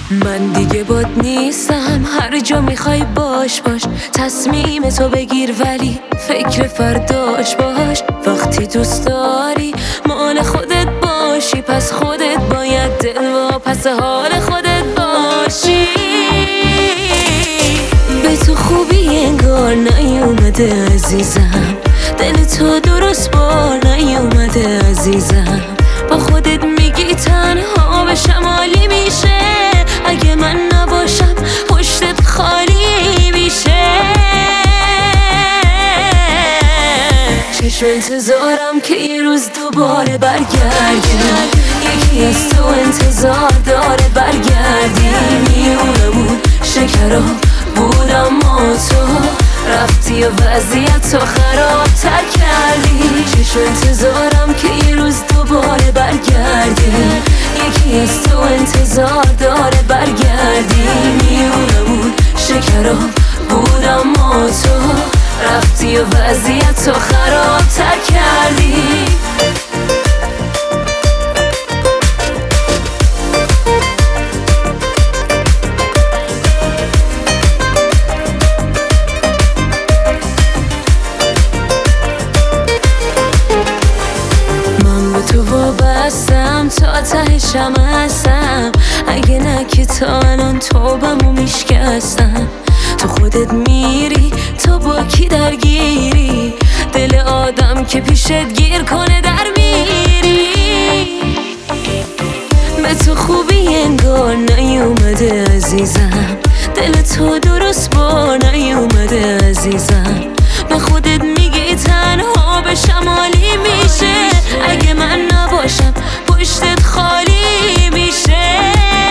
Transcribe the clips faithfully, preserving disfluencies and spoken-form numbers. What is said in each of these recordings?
من دیگه باد نیستم، هر جا میخوای باش باش. تصمیم تو بگیر ولی فکر فرداش باش. وقتی دوست داری مال خودت باشی، پس خودت باید دل و پس حال خودت باشی. به تو خوبی انگار نیومده عزیزم، دل تو درست بار نیومده عزیزم. با خودت میگی تنها به شمالی میشه، اگه من نباشم پشتت خالی میشه. چشم انتظارم که یه روز دوباره برگردی، یکی از تو انتظار داره برگردی. میونمون شکرا بود اما تو رفتی و وضعیت تو خرابتر کردی. چشم انتظارم که یه روز دوباره برگردی، یکی از تو انتظار داره برگردی. میونمون شکرا بود اما تو رفتی و وضعیت تو خرابتر کردی. تو وابستم تا تهشم هستم، اگه نه که تا الان توبمو میشکستم. تو خودت میری تو با کی درگیری، دل آدم که پیشت گیر کنه در میری. به تو خوبی انگار نیومده عزیزم، دل تو درست بار نیومده عزیزم. به خودت میگی تنها به شمالی میشه، اگه من نباشم پشتت خالی میشه.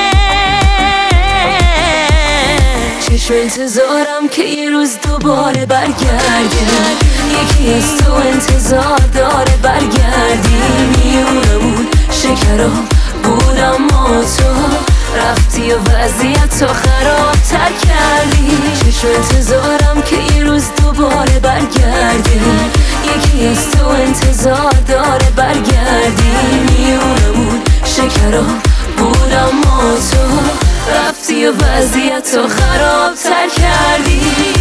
چشم انتظارم که یه روز دوباره برگردی، یکی از تو انتظار داره برگردی. میونمون شکرا بود اما تو رفتی و وضعیت تو خرابتر کردی. چشم انتظارم که یه روز دوباره برگردی، یکی از تو انتظار داره برگردی. میونمون شکرا بود اما تو رفتی و وضعیت تو خرابتر کردی.